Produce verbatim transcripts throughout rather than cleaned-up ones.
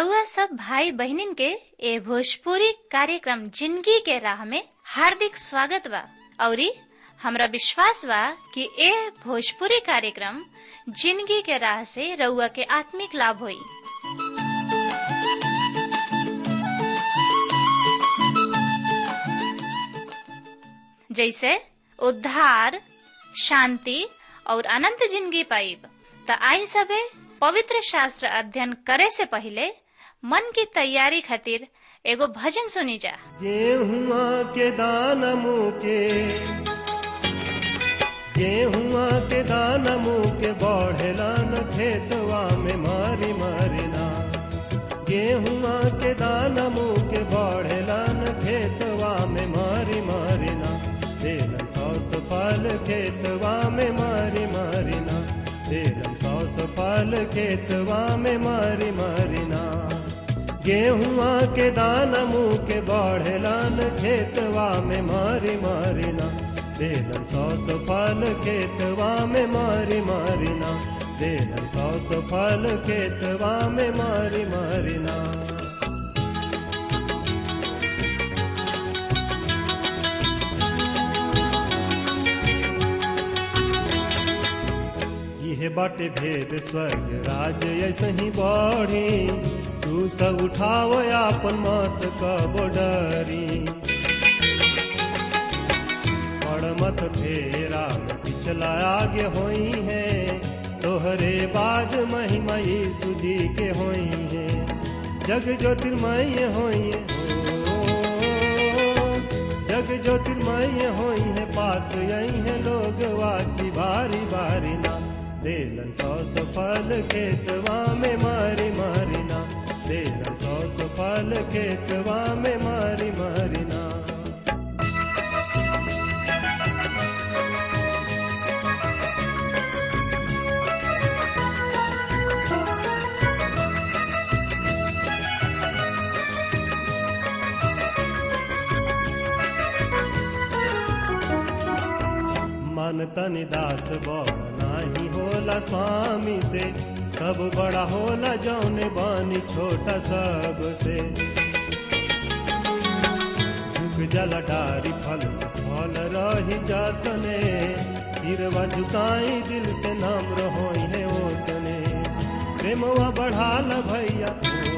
रउआ सब भाई बहनिन के ए भोजपुरी कार्यक्रम जिंदगी के राह में हार्दिक स्वागत बा। औरी हमरा विश्वास बा कि ए भोजपुरी कार्यक्रम जिंदगी के राह से रउआ के आत्मिक लाभ होई। जैसे उद्धार, शांति और अनंत जिंदगी पाइब। त आई सबे पवित्र शास्त्र अध्ययन करे से पहले मन की तैयारी खातिर एगो भजन सुनी जा। गेहुआ के दाना मुँह के गेहुआ के दाना मुँह के बढ़ेला न खेतवा में मारी मारी ना। गेहुआ के दाना मुँह के बढ़ेला न खेतवा में मारी मारी ना। देलन सौस फल खेतवा में मारी मारी ना। देलन सौस फल खेतवा में मारी मारी ना। गेहुआ के दाना मुँह के बढ़ेला न खेतवा में मारी मारी ना। देलन सौस फल खेतवा में मारी मारी ना। देलन सौस फल खेतवा में मारी मारी ना। यह बाटे भेद स्वर्ग राज ऐसे ही बढ़ी। तू सब उठाओ आपन मत कबो डरी। पड़ मत फेरा पिछला आगे होई है। तोहरे बाद महिमा यीशु जी के होई है। जग ज्योतिर्मय होई है, जग ज्योतिर्मय होई है। पास यही है लोग वाकी बारी बारी ना। देलन सौस फल खेतवा में मारी मारी ना। देलन सौस फल खेतवा में मारी मारी ना। मन तनि दास बड़ नाही होला स्वामी से। कब बड़ा होला जौने बानी छोटा सब से। झुक जला डारी फल से फल रही जातने। सिरवा झुकाई दिल से नाम रहोई है ओतने। प्रेमवा बढ़ाल भैया,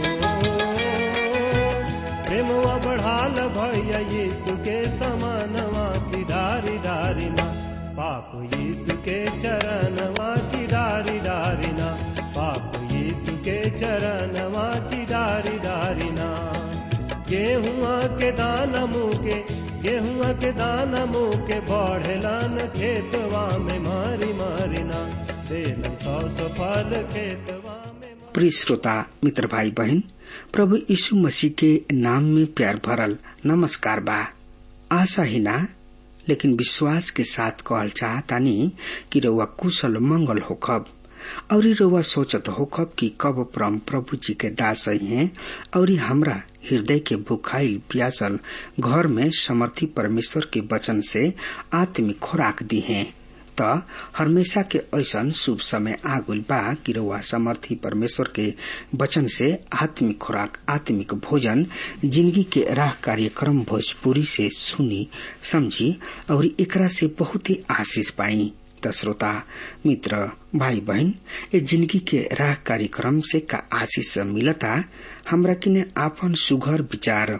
प्रेमवा बढ़ाल भैया। यीशु के समानवा की डारी डारी ना। पाप यीशु के चरणवा की डारी डारी ना। पाप यीशु के चरणवा की डारी डारी ना। गेहुआ के दाना मुँह के गेहुआ के दाना मुँह के बढ़ेला न खेतवा में मारी मारी ना। देलन सौस फल खेतवा में। प्रिय श्रोता मित्र भाई बहन, प्रभु यीशु मसीह के नाम में प्यार भरल नमस्कार बा। आशा ही ना लेकिन विश्वास के साथ कहल चाहतानी कि रउआ कुशल मंगल होखब और रउआ सोचत होखब कि कब परम प्रभु जी के दास हैं और हमरा हृदय के भुखाइल प्यासल घर में समर्थी परमेश्वर के वचन से आत्मिक खुराक दी है। त हमेशा के ऐसन शुभ समय आगुल बा कि रउआ समर्थी परमेश्वर के वचन से आत्मिक खुराक आत्मिक भोजन जिंदगी के राह कार्यक्रम भोजपुरी से सुनी समझी और एकरा से बहुत ही आशीष पाई। त श्रोता मित्र भाई बहन, ये जिंदगी के राह कार्यक्रम से का आशीष मिलता हमरा किने आपन सुघर विचार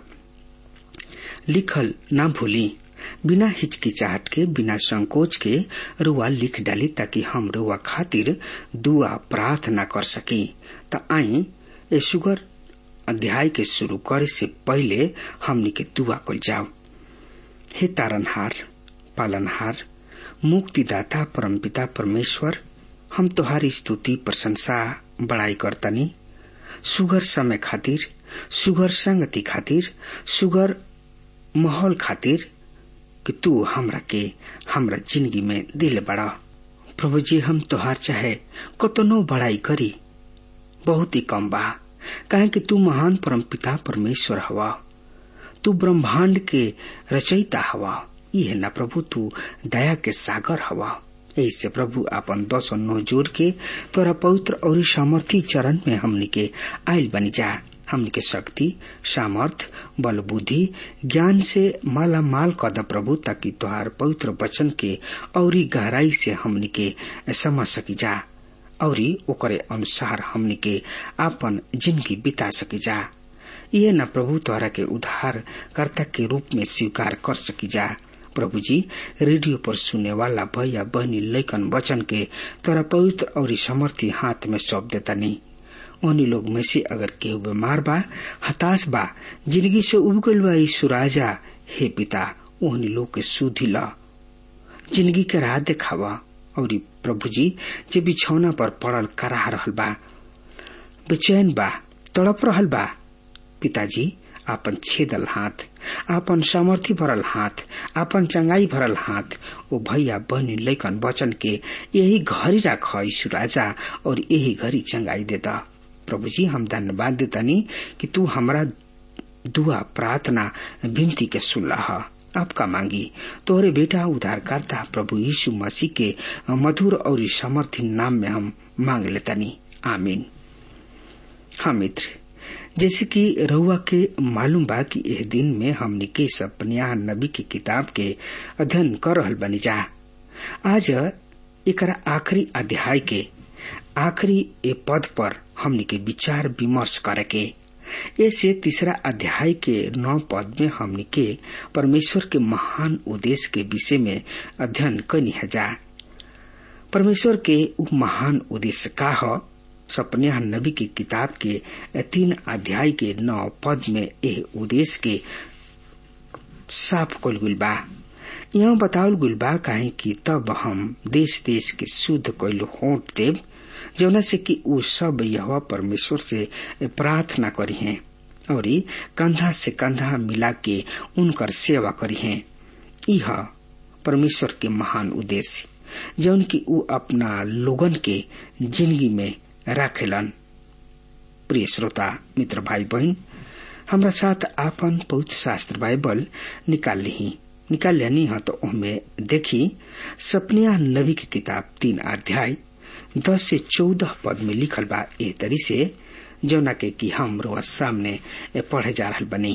लिखल ना भूली। बिना हिचकिचाहट के बिना संकोच के रुआ लिख डाली ताकि हम रुआ खातिर दुआ प्रार्थना कर सकी। त आई ए सुगर अध्याय के शुरू करे से पहले हमनी के दुआ कल जाओ। हे तारनहार, पालनहार, मुक्तिदाता परमपिता परमेश्वर, हम तोहारी स्तुति प्रशंसा बड़ाई करतनी सुगर समय खातिर, सुगर संगति खातिर, सुगर माहौल खातिर कि तू हमरा के हमरा जिंदगी में दिल बड़ा। प्रभु जी, हम तोहार चाहे कतनो बड़ाई करी बहुत ही कम बा, काहे कि तू महान परमपिता परमेश्वर हवा। तू ब्रह्मांड के रचयिता हवा। ये ना प्रभु, तू दया के सागर हवा। ऐसे प्रभु अपन दस नौ जोर के तोरा पवित्र और सामर्थी चरण में हमनी के आयल बनी जा। हमनी के शक्ति, सामर्थ, बल, बुद्धि, ज्ञान से माला माल कर द प्रभु, ताकि तुहार पवित्र वचन के औरी गहराई से हमनी के समझ सकी जा और ओकरे अनुसार हमनी के आपन जिंदगी बिता सकी जा। ये न प्रभु तोहरा के उद्धार कर्ता के रूप में स्वीकार कर सकी जा। प्रभु जी, रेडियो पर सुने वाला भैया बहनी लैकन वचन के तोरा पवित्र और समर्थी हाथ में सौंप देता नहीं। उन्हीं लोग में से अगर केहू बीमार बा, हताश बा, जिंदगी से उब गइल बा, यीशु राजा हे पिता उन्हीं लोग के सुधी ला, जिंदगी के राह देखावा। और प्रभु जी, जे बिछौना पर पड़ल कराह रहल बा, बेचैन बा, तड़प रहल बा, पिताजी आपन छेदल हाथ, आपन सामर्थी भरल हाथ, आपन चंगाई भरल हाथ ओ भैया बहनी लैकन वचन के यही घड़ी राख यीशु राजा, और यही घड़ी चंगाई देता। प्रभु जी, हम धन्यवाद देतानी कि तू हमरा दुआ, प्रार्थना, विनती के सुनला है। आपका मांगी तोहरे बेटा उद्धारकर्ता प्रभु यीशु मसीह के मधुर और समर्थी नाम में हम मांग लेतानी, आमीन। हाँ मित्र, जैसे कि रउआ के मालूम बा कि यह दिन में हमने के सपनिया नबी की किताब के अध्ययन कर रहल बनी जा। आज एकरा आखिरी अध्याय के आखिरी ए पद पर हमने के विचार विमर्श करे के। ऐसे तीसरा अध्याय के नौ पद में हमने के परमेश्वर के महान उद्देश्य के विषय में अध्ययन करनी है जा। परमेश्वर के उ महान उद्देश्य का है, सपनिया नबी की किताब के तीन अध्याय के नौ पद में यह उद्देश्य के साफ कल गुल बा। यहाँ बतावल गुल बा काहे कि तब हम देश देश के शुद्ध कैल होंठ देव, जौना से कि उ सब यहोवा परमेश्वर से प्रार्थना करी हैं और कंधा से कंधा मिला के उनकर सेवा करी हैं। यह परमेश्वर के महान उद्देश्य जौन की उ अपना लोगन के जिंदगी में राखेलन। प्रिय श्रोता मित्र भाई बहन, हमरा साथ आपन पवित्र शास्त्र बाइबल निकाल ली निकाल लेनी है तो उनमें देखी सपनिया नबी की किताब तीन अध्याय दस से चौदह पद में लिखल बा ए तरी से, जौना के कि हम रोज सामने पढ़े जा रहल बनी।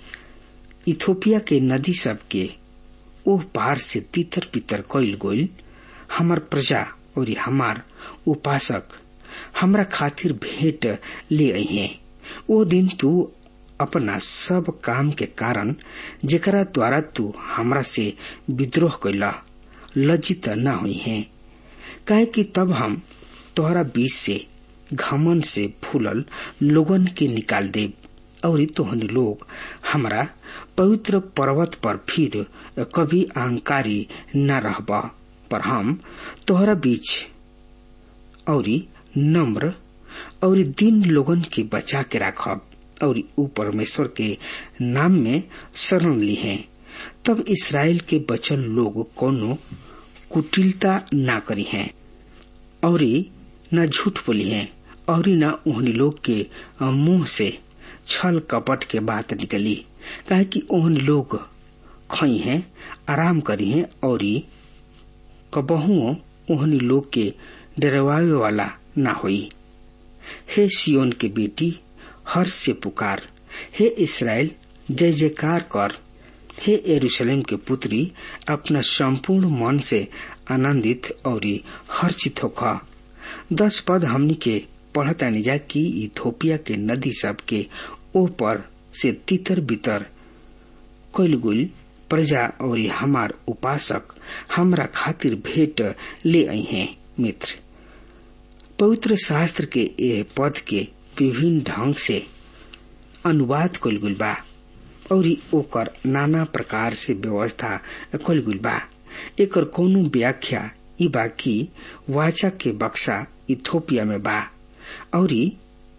इथोपिया के नदी सब के ओह पार से तितर पितर कइल गोइल, हमार प्रजा और हमार उपासक हमरा खातिर भेंट ले आई हैं। वो दिन तू अपना सब काम के कारण जेकरा द्वारा तू हमरा से विद्रोह कैला लज्जित न हुई है, काहे कि तब हम तोहरा बीच से घमन से फूलल लोगन के निकाल देब और तोहनी लोग हमरा पवित्र पर्वत पर फिर कभी अहंकारी न रहबा, पर हम तोहरा बीच और नम्र और दीन लोगन के बचा के रखब और ऊ परमेश्वर के नाम में शरण ली है। तब इस्राएल के बचल लोग कोनो कुटिलता न करी हैं और न झूठ बोली हैं और न उन्हीं लोग के मुंह से छल कपट के बात निकली, काहे कि उन्हीं लोग खई हैं, आराम करी हैं और कबहुओं उन्हीं लोग के डरवावे वाला न हुई। हे सियोन के बेटी हर्ष से पुकार, हे इस्राएल जय जयकार कर, हे यरूशलेम के पुत्री अपना संपूर्ण मन से आनंदित और हर्षित होखा। दस पद हमनी के पढ़ता निजा कि इथोपिया के नदी सब के ऊपर से तितर बितर कइल गुल प्रजा और हमार उपासक हमरा खातिर भेंट ले आई हैं। मित्र, पवित्र शास्त्र के ये पद के विभिन्न ढंग से अनुवाद कइल गुल बा और ओकर नाना प्रकार से व्यवस्था कइल गुल बा। एकर कोनो व्याख्या ई बा कि वाचा के बक्सा इथोपिया में बा और ई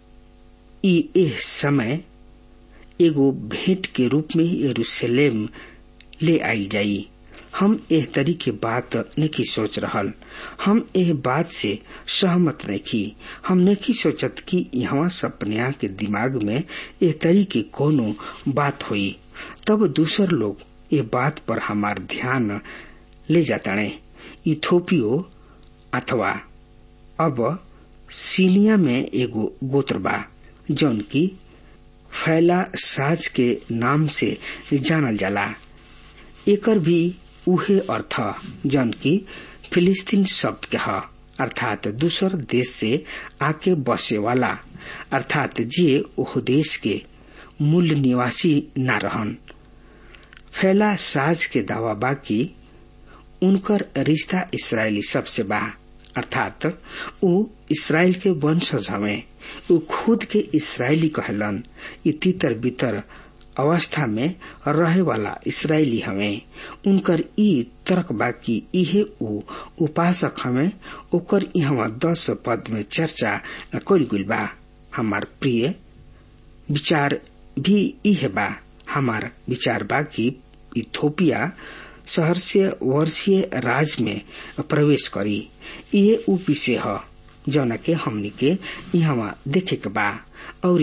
एह समय एगो भेंट के रूप में यरूशलेम ले आई जाई। हम एह तरी के बात नहीं सोच रहल, हम एह बात से सहमत नहीं। हम नहीं सोचत कि यहाँ सपनिया के दिमाग में एह तरी के कोनो बात हुई। तब दूसर लोग ये बात पर हमार ध्यान ले जाताने। इथोपियो अथवा अब सीनिया में एगो गोत्र बा जौन की फैला साज के नाम से जानल जाला। एकर भी उहे अर्थ जन की फिलिस्तीन शब्द के ह, अर्थात दूसर देश से आके बसे वाला, अर्थात जे ओह देश के मूल निवासी न रहन। फैला साज के दावा बा की उनकर रिश्ता इसराइली सबसे बा, अर्थात उ इसराइल के वंशज हवे। उ खुद के इसराइली कहलन। इ तीतर बितर अवस्था में रहे वाला इसराइली हवे। उनकर ई तर्क बा की इहे उ उपासक हवे। ओकर यहाँ दस पद में चर्चा कइल गइल बा। हमार प्रिय विचार भी इहे बा। हमार विचार बा की इथोपिया सहर्षीय वर्षीय राज में प्रवेश करी। ये उ विषय ह जौना के हमनी के यहाँ देखे के बा। और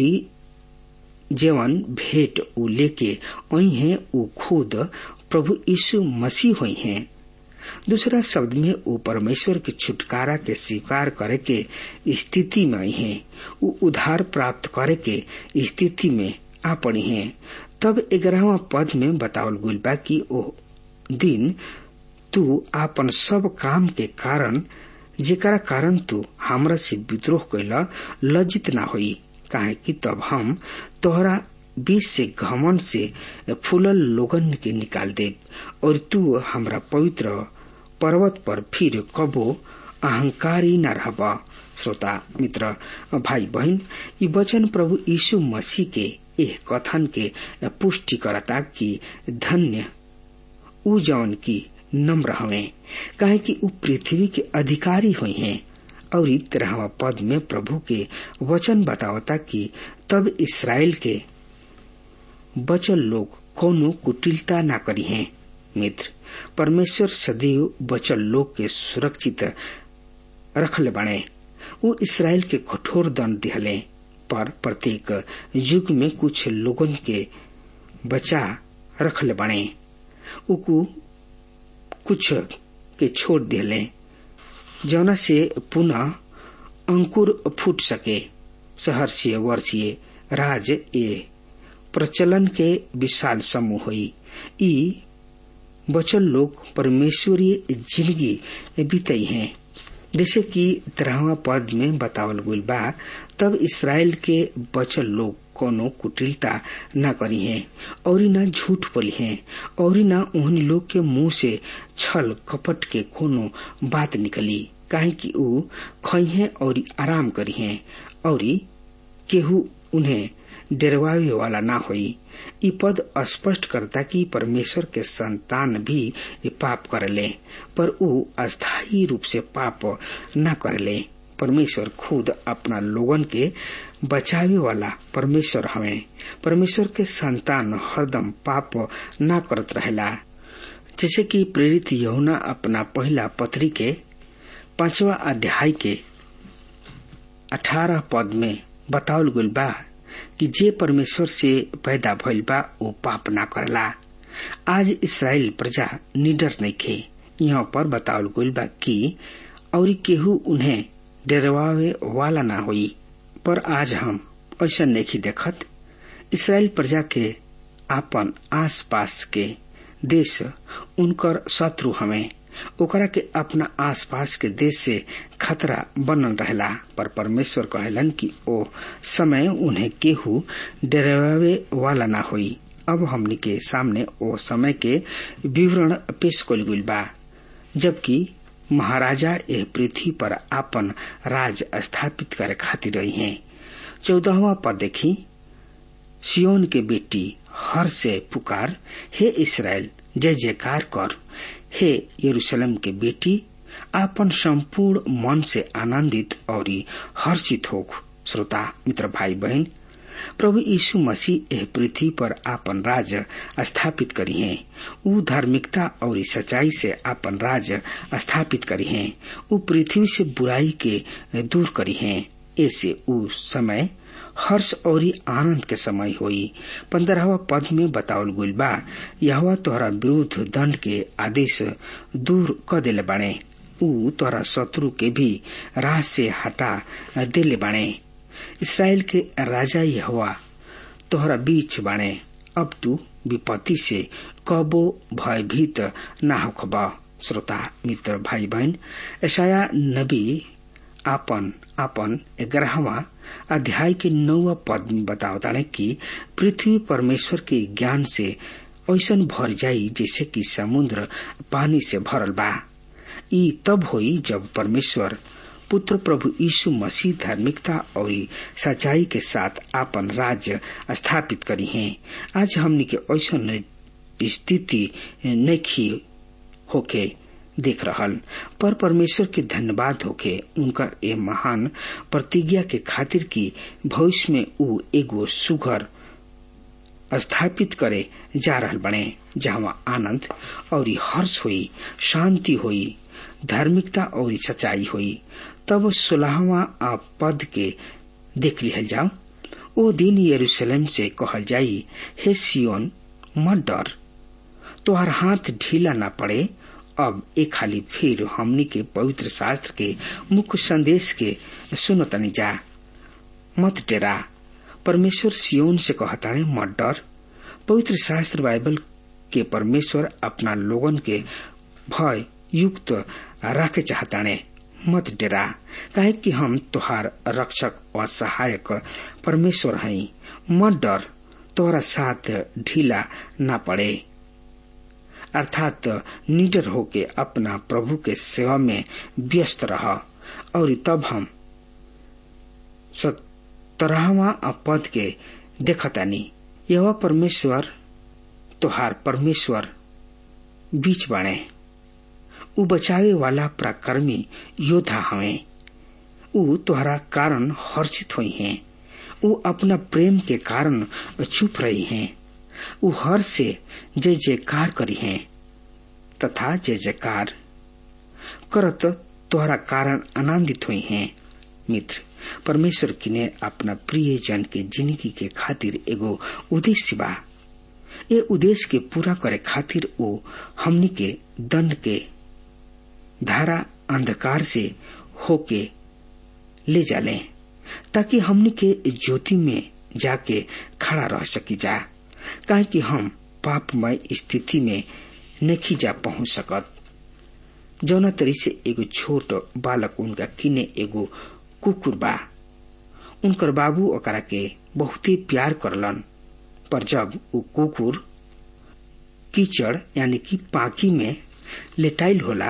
जेवन भेंट उ लेके आई है उ खुद प्रभु यीशु मसीह हुई है। दूसरा शब्द में उ परमेश्वर के छुटकारा के स्वीकार करे के स्थिति में आई है। उ उद्धार प्राप्त करे के स्थिति में आ पड़ी है। तब ग्यारहवां पद में बतावल गइल बा कि ओ दिन तू आपन सब काम के कारण जेकरा कारण तू हमरा से विद्रोह कैला लज्जित ना होई, काहे कि तब हम तोहरा बीच से घमंड से फूलल लोगन के निकाल दे और तू हमरा पवित्र पर्वत पर फिर कबो अहंकारी न रहबा। श्रोता मित्र भाई बहन, ये वचन प्रभु यीशु मसीह के एह कथन के पुष्टि करता कि धन्य उ जौन की नम्र हवे, काहे कि उ पृथ्वी के अधिकारी हुई हैं। और तेरहवां पद में प्रभु के वचन बतावता कि तब इसराइल के बचल लोग कोनो कुटिलता न करी हैं। मित्र, परमेश्वर सदैव बचल लोग के सुरक्षित रखले बने। वो इसराइल के कठोर दंड दिहले, पर प्रत्येक युग में कुछ लोगन के बचा रखले बने। उकु कुछ के छोड़ दिले जौना से पुनः अंकुर फूट सके। सहर्षीय वर्षीय राज ए प्रचलन के विशाल समूह हुई। ई बचल लोग परमेश्वरीय जिंदगी बीतई हैं। जैसे कि तेरहवां पद में बतावल गइल बा, तब इसराइल के बचल लोग कोनो कुटिलता न करी है और न झूठ बोली है और न उन्हीं लोग के मुंह से छल कपट के कोनो बात निकली, काहे कि उ खई है और आराम करी है और केहू उन्हें डरवावे वाला ना होई। ई पद स्पष्ट करता कि परमेश्वर के संतान भी पाप करले, पर उ अस्थायी रूप से पाप न करले। परमेश्वर खुद अपना लोगन के बचावे वाला परमेश्वर हवे। परमेश्वर के संतान हरदम पाप न करत रहेला। जैसे कि प्रेरित यूहन्ना अपना पहला पत्री के पांचवा अध्याय के अठारह पद में बतावल गइल बा कि जे परमेश्वर से पैदा भइल बा वो पाप ना करला। आज इसराइल प्रजा निडर नइखे। यहाँ पर बतावल गइल बा कि और केहू उन्हें डरवावे वाला ना होई, पर आज हम ऐसा नहीं देखत। इसराइल प्रजा के आपन आस पास के देश उनकर शत्रु हमें, ओकरा के अपना आस पास के देश से खतरा बनल रहेला। पर परमेश्वर कहलन कि ओ समय उन्हें केहू डरावे वाला ना होई। अब हमनी के सामने ओ समय के विवरण पेश कइल गइल बा, जबकि महाराजा एह पृथ्वी पर आपन राज स्थापित करे खातिर रही हैं। चौदहवां पद देखी, सियोन के बेटी हर से पुकार, हे इसराइल जय जयकार कर। हे यरूशलेम के बेटी आपन संपूर्ण मन से आनंदित और हर्षित हो। श्रोता मित्र भाई बहन, प्रभु यीशु मसीह एह पृथ्वी पर आपन राज स्थापित करी हैं। उ धार्मिकता और सच्चाई से आपन राज स्थापित करी हैं। उ पृथ्वी से बुराई के दूर करी हैं। ऐसे उ समय हर्ष और आनंद के समय होई। पंद्रहवा पद में बतावल गइल बा, यहोवा तोहरा विरुद्ध दंड के आदेश दूर क देले बाणे। उ तोहरा शत्रु के भी राह से हटा देले बाणे। इसराइल के राजा यहोवा तोहरा बीच बाणे। अब तू विपत्ति से कबो भयभीत ना होखबा। श्रोता मित्र भाई बहन, यशाया नबी आपन आपन ग्यारहवां अध्याय के नौवा पद में बतावताने कि पृथ्वी परमेश्वर के ज्ञान से ऐसन भर जाई जैसे कि समुद्र पानी से भरल बा। ई तब होई जब परमेश्वर पुत्र प्रभु यीशु मसीह धार्मिकता और सच्चाई के साथ आपन राज्य स्थापित करी है। आज हमनी के ऐसन स्थिति नहीं होके देख रहल, पर परमेश्वर के धन्यवाद होके उनकर ए महान प्रतिज्ञा के खातिर की भविष्य में ऊ एगो सुघर स्थापित करे जा रहल बने, जहाँ आनंद और हर्ष हुई, शांति हुई, धार्मिकता और सच्चाई हुई। तब सोलहवां पद के देख लिहल जाओ। ओ दिन यरूशलेम से कहल जाई, हे सियोन मत डर, तोहर हाथ ढीला न पड़े। अब एक खाली फिर हमनी के पवित्र शास्त्र के मुख्य संदेश के सुनो तनी जा। मत डरा, परमेश्वर सियोन से कहता है मत डर। पवित्र शास्त्र बाइबल के परमेश्वर अपना लोगन के भय युक्त रखे चाहता ने। मत डरा, काहे कि हम तुहार रक्षक और सहायक परमेश्वर हई। मत डर, तोहरा साथ ढीला न पड़े। अर्थात निडर होके अपना प्रभु के सेवा में व्यस्त रहा। और तब हम सत्रहवां पद के देखतानी, यह परमेश्वर तोहार परमेश्वर बीच बाणे। उ बचावे वाला पराक्रमी योद्धा हवे। उ तोहरा कारण हर्षित हुई हैं। उ अपना प्रेम के कारण चुप रही हैं। उ हर से जय जयकार करी हैं तथा जय जयकार करत तोहरा कारण आनंदित हुई हैं। मित्र, परमेश्वर की ने अपना प्रिय जन के जिंदगी के खातिर एगो उद्देश्य बा। ये उद्देश्य के पूरा करे खातिर वो हमनी के दंड के धारा अंधकार से होके ले जाले, ताकि हमनी के ज्योति में जाके खड़ा रह सकी जा। काहे कि हम पापमय स्थिति में नहीं जा पहुंच सकत। जौना तरी से एगो छोट बालक उनका किने एगो कुकुर बा, उनकर बाबू ओकरा के बहुते प्यार करलन, पर जब वो कुकुर कीचड़ यानी कि पाकी में लेटाइल होला,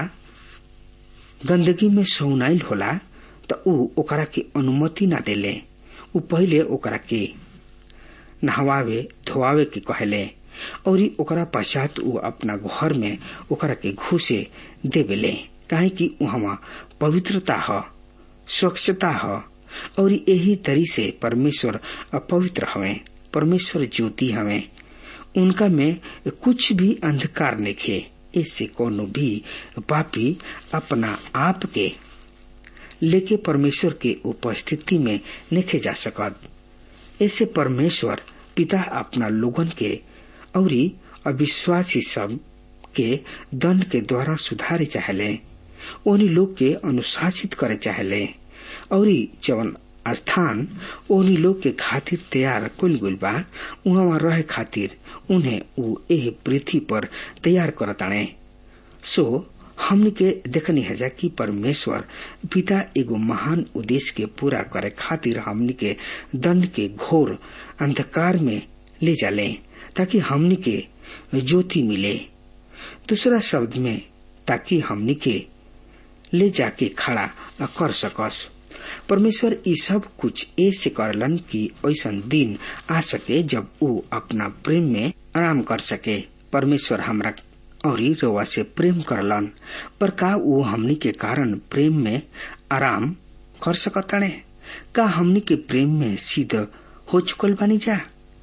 गंदगी में सौनाइल होला, तो ऊ ओकरा के अनुमति न देले। ऊ पहले ओकरा के नहवावे धोवावे के कहले और ओकरा पश्चात ऊ अपना घर में ओकरा के घुसे देवेले। काहे कि वहाँ पवित्रता है, स्वच्छता है, और यही तरी से परमेश्वर अपवित्र हवे। परमेश्वर ज्योति हवे, उनका में कुछ भी अंधकार नहीं। इससे कोनो भी पापी अपना आप के लेके परमेश्वर के उपस्थिति में नहीं जा सकत। ऐसे परमेश्वर पिता अपना लोगन के और अविश्वासी सब के दंड के द्वारा सुधारे चाहले, उन्हीं लोग के अनुशासित करे चाहले, और जवन स्थान उन्हीं लोग के खातिर तैयार कुल गुल बा, वहाँ रहे खातिर उन्हें वो एह पृथ्वी पर तैयार करताने। सो हमने के देखनी है जा कि परमेश्वर पिता एगो महान उद्देश्य के पूरा करे खातिर हमने के दंड के घोर अंधकार में ले जाले, ताकि हमने के ज्योति मिले। दूसरा शब्द में, ताकि हमने के ले जाके खड़ा कर सकस। परमेश्वर ये सब कुछ ऐसे करलन कि ऐसा दिन आ सके जब वो अपना प्रेम में आराम कर सके। परमेश्वर हमरा और रोवा से प्रेम करलन, पर का वो हमनी के कारण प्रेम में आराम कर सकताने? का हमनी के प्रेम में सिद्ध हो चुकल बानी जा?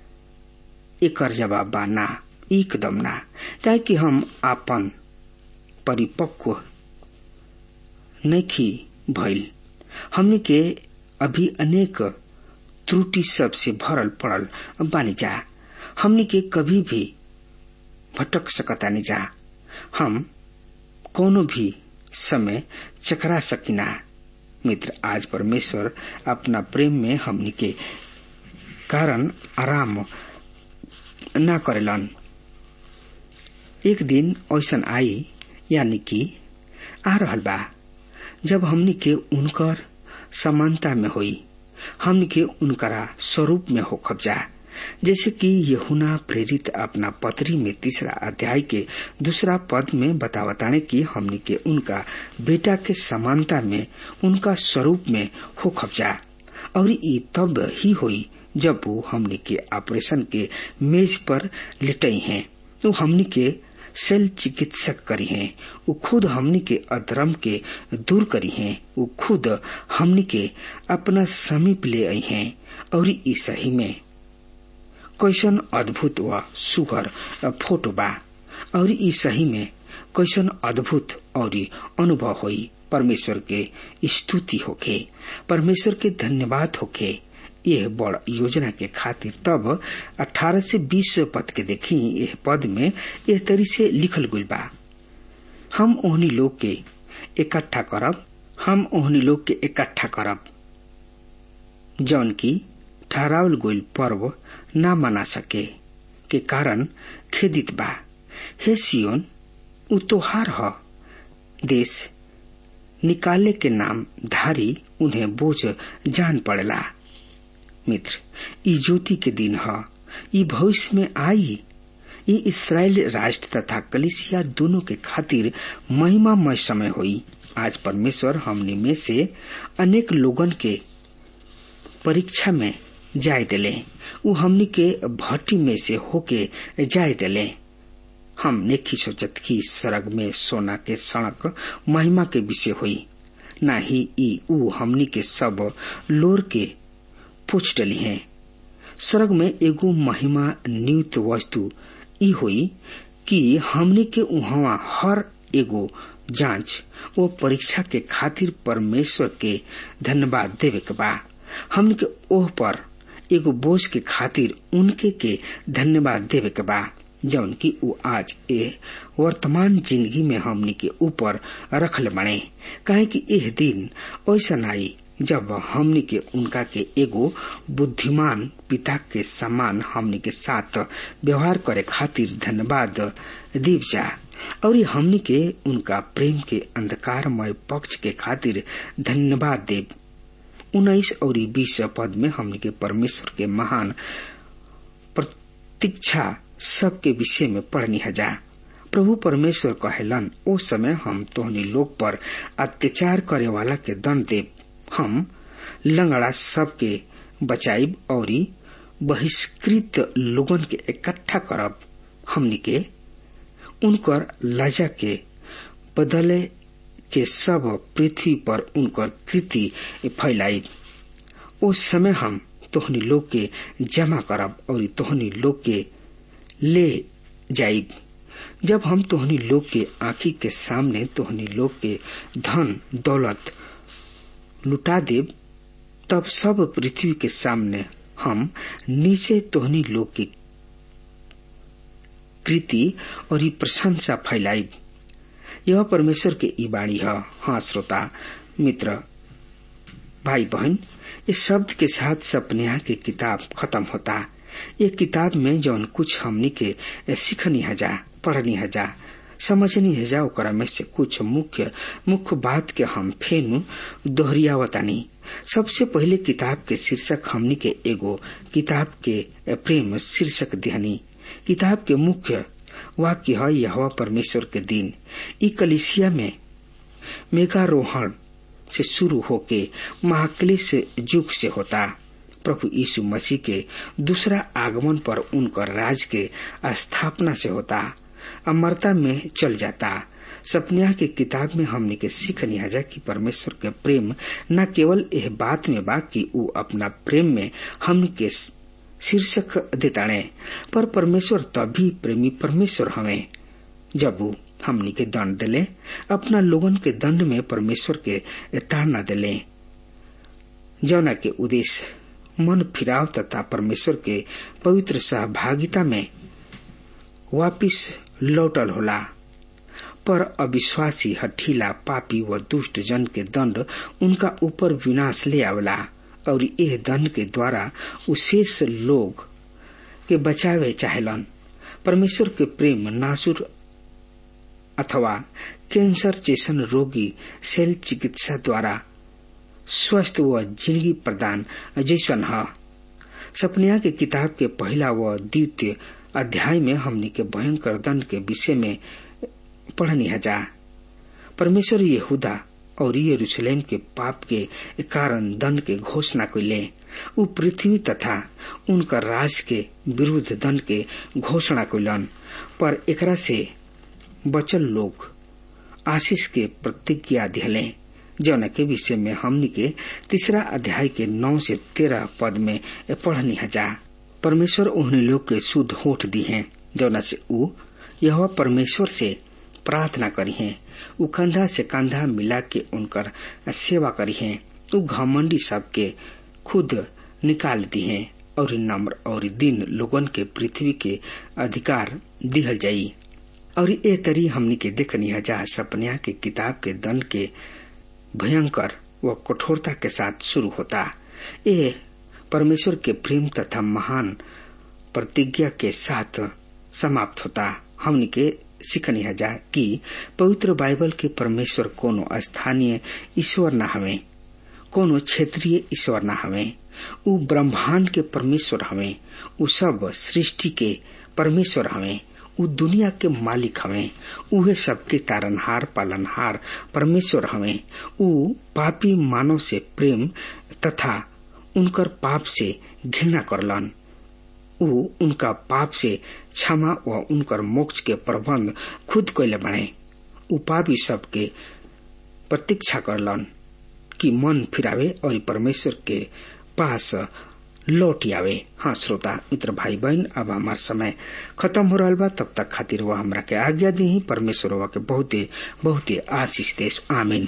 एकर जवाब बा ना, एकदम ना। काहे कि हम आपन परिपक्व नहीं भइल। हमनी के अभी अनेक त्रुटि सब से भरल पड़ल बानी जा। हमनी के कभी भी भटक सकता नहीं जा। हम कोनो भी समय चकरा सकिना। मित्र, आज परमेश्वर अपना प्रेम में हमनी के कारण आराम ना करेलन। एक दिन ऐसन आई यानी कि आ रहल बा जब हमनी के उनकर समानता में होई, हमनी के उनकरा स्वरूप में हो खबजा, जैसे कि यूहन्ना प्रेरित अपना पत्री में तीसरा अध्याय के दूसरा पद में बतावताने कि हमनी के उनका बेटा के समानता में, उनका स्वरूप में हो खबजा। और ये तब ही हुई जब वो हमनी के ऑपरेशन के मेज पर लेटई हैं, तो हमनी के शैल चिकित्सक करी हैं, वो खुद हमनी के अधर्म के दूर करी हैं, वो खुद हमनी के अपना समीप ले आई हैं। और ई सही में कैसन अद्भुत व सुघर फोटो बा, और ई सही में कैसन अद्भुत और अनुभव होई। परमेश्वर के स्तुति होखे, परमेश्वर के धन्यवाद होखे यह बड़ योजना के खातिर। तब अठारह से बीस पद के देखी, यह पद में यह तरी से लिखल गुल बा, हम ओहनी लोग के इकट्ठा करब, हम ओहनी लोग के इकट्ठा करब जौन की ठहरावल गुल पर्व ना मना सके के कारण खेदित बा। हे सियोन, उ तोहार ह, देश निकाले के नाम धारी उन्हें बोझ जान पड़ेला। मित्र, ई ज्योति के दिन ह, ई भविष्य में आई, ई इस्राएल राष्ट्र तथा कलीसिया दोनों के खातिर महिमामय समय हुई। आज परमेश्वर हमने में से अनेक लोगन के परीक्षा में जाय देले, उ हमनी के भट्टी में से होके जाय देले। हम नेखी सोचत की सरग में सोना के सड़क महिमा के विषय हुई, ना ही ई उ हमनी के सब लोर के पूछ डली है। स्वर्ग में एगो महिमा नियुक्त वस्तु ई हुई कि हमनी के उहवा हर एगो जांच वो परीक्षा के खातिर परमेश्वर के धन्यवाद देवे के बा। हमनी के ओह पर एगो बोझ के खातिर उनके के धन्यवाद देवे के बा, जौन की वो आज ए वर्तमान जिंदगी में हमनी के ऊपर रखले बने। काहे कि एह दिन ऐसा आई जब हमनी के उनका के एगो बुद्धिमान पिता के समान हमनी के साथ व्यवहार करे खातिर धन्यवाद दीप जा, और हमनी के उनका प्रेम के अंधकारमय पक्ष के खातिर धन्यवाद देव। उन्नीस और बीस पद में हमनी के परमेश्वर के महान प्रतीक्षा सबके विषय में पढ़नी हजा। प्रभु परमेश्वर कहेलन, ओ समय हम तोहनी लोग पर अत्याचार करे वाला के दंड देव, हम लंगड़ा सबके बचाइब और बहिष्कृत लोगन के इकट्ठा करब, हमनी के उनकर लज्जा के बदले के सब पृथ्वी पर उनकर कृति फैलाइब। उस समय हम तोहनी लोग के जमा करब और तोहनी लोग के ले जाइब। जब हम तोहनी लोग के आंखी के सामने तोहनी लोग के धन दौलत लुटा देब, तब सब पृथ्वी के सामने हम नीचे तोहनी लोग की कृति और प्रशंसा फैलाइब। यह परमेश्वर के ई बाणी है। हाँ श्रोता मित्र भाई बहन, इस शब्द के साथ सपनिया की किताब खत्म होता। ये किताब में जौन कुछ हमनी के सीखनी हजा, पढ़नी हजा, समझनी हजा, ओकरा में से कुछ मुख्य मुख्य बात के हम फेनु दोहरियावतानी। सबसे पहले किताब के शीर्षक हमनी के एगो किताब के प्रेम शीर्षक दिहनी। किताब के मुख्य वाक्य है यहोवा परमेश्वर के दिन। ई कलीसिया में मेघारोहण से शुरू होके महाक्लेश युग से होता। प्रभु यीशु मसीह के दूसरा आगमन पर उनकर राज के स्थापना से होता, अमरता में चल जाता। सपनिया की किताब में हमने के सीखनी हजा कि परमेश्वर के प्रेम न केवल यह बात में बा कि वो अपना प्रेम में हम के शीर्षक देताणे, पर परमेश्वर तभी प्रेमी परमेश्वर हमें जब वो हमनी के दंड दिले, अपना लोगन के दंड में परमेश्वर के ताड़ना दिले, जौना के उद्देश्य मन फिराव तथा परमेश्वर के पवित्र सहभागिता में वापिस लौटल होला। पर अविश्वासी, हठीला, पापी व दुष्ट जन के दंड उनका ऊपर विनाश ले आवेला और यह दंड के द्वारा उशेष लोग के बचावे चाहेलन। परमेश्वर के प्रेम नासुर अथवा कैंसर जैसन रोगी सेल चिकित्सा द्वारा स्वस्थ व जिंदगी प्रदान जैसन है। सपनिया के किताब के पहला व द्वितीय अध्याय में हमनी के भयंकर दंड के विषय में पढ़नी है जा। परमेश्वर यहूदा और यरूशलेम के पाप के कारण दंड के घोषणा कइले। उ पृथ्वी तथा उनका राज के विरुद्ध दंड के घोषणा कइलन, पर एकरा से बचल लोग आशीष के प्रतिज्ञा दिले, जौन के विषय में हमनी के तीसरा अध्याय के नौ से तेरह पद में पढ़नी है जा। परमेश्वर उन्हें लोग के शुद्ध होठ दी है, जौन से उ यह परमेश्वर से प्रार्थना करी है। उ कंधा से कंधा मिला के उनकर सेवा करी है। उ घमंडी सबके खुद निकाल दी है और नम्र और दीन लोगन के पृथ्वी के अधिकार दिहल जाई। और ए तरी हमनी के देखनी है जहाँ सपनिया के किताब के दंड के भयंकर व कठोरता के साथ शुरू होता। ये परमेश्वर के प्रेम तथा महान प्रतिज्ञा के साथ समाप्त होता। हमनी के सीखनी है जा कि पवित्र बाइबल के परमेश्वर कोनो स्थानीय ईश्वर न हवे, कोनो क्षेत्रीय ईश्वर न हवे। उ ब्रह्मांड के परमेश्वर हवे। उ सब सृष्टि के परमेश्वर हवे। उ दुनिया के मालिक हवे। उहे सबके तारनहार पालनहार परमेश्वर हवे। उ पापी मानव से प्रेम तथा उनकर पाप से घृणा करलन। उ उनका पाप से क्षमा व उनकर मोक्ष के प्रबंध खुद कैले बने। उ पापी सबके प्रतीक्षा करलन कि मन फिरावे और परमेश्वर के पास लौट आवे। हाँ श्रोता मित्र भाई बहन, अब हमार समय खत्म हो रहा बा। तब तक खातिर वह हमरा के आज्ञा दी। परमेश्वर वा के बहुते बहुते आशीष देश। आमीन।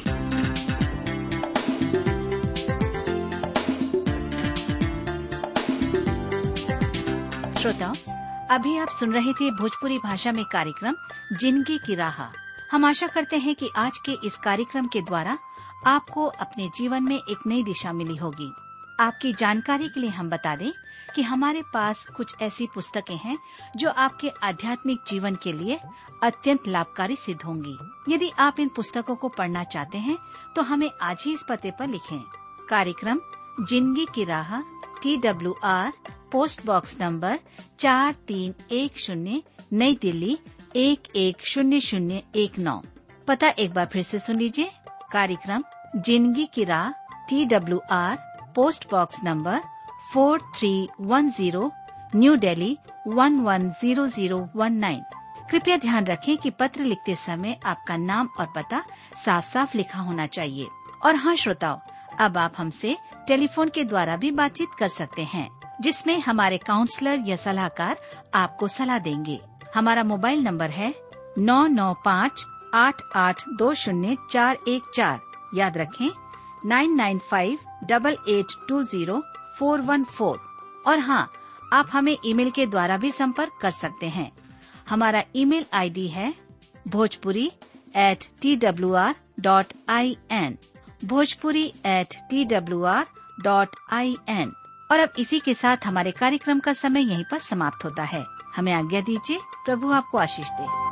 श्रोताओ, अभी आप सुन रहे थे भोजपुरी भाषा में कार्यक्रम जिंदगी की राह। हम आशा करते हैं कि आज के इस कार्यक्रम के द्वारा आपको अपने जीवन में एक नई दिशा मिली होगी। आपकी जानकारी के लिए हम बता दें कि हमारे पास कुछ ऐसी पुस्तकें हैं जो आपके आध्यात्मिक जीवन के लिए अत्यंत लाभकारी सिद्ध होंगी। यदि आप इन पुस्तकों को पढ़ना चाहते हैं तो हमें आज ही इस पते पर लिखें। कार्यक्रम जिंदगी की राह, T W R post box number चार तीन एक शून्य, नई दिल्ली एक एक शून्य शून्य एक नौ। पता एक बार फिर से सुन लीजिए। कार्यक्रम जिंदगी की राह, T W R post box number four three one zero, new Delhi one one zero zero one nine. कृपया ध्यान रखें कि पत्र लिखते समय आपका नाम और पता साफ साफ लिखा होना चाहिए। और हाँ श्रोताओ, अब आप हमसे टेलीफोन के द्वारा भी बातचीत कर सकते हैं, जिसमें हमारे काउंसलर या सलाहकार आपको सलाह देंगे। हमारा मोबाइल नंबर है नौ नौ पाँच आठ आठ दो शून्य चार एक चार। याद रखें nine nine five double eight two zero four one four. और हाँ, आप हमें ईमेल के द्वारा भी संपर्क कर सकते हैं। हमारा ईमेल आईडी है Bhojpuri at T W R dot I N, Bhojpuri at T W R dot I N. और अब इसी के साथ हमारे कार्यक्रम का समय यहीं पर समाप्त होता है। हमें आज्ञा दीजिए। प्रभु आपको आशीष दे।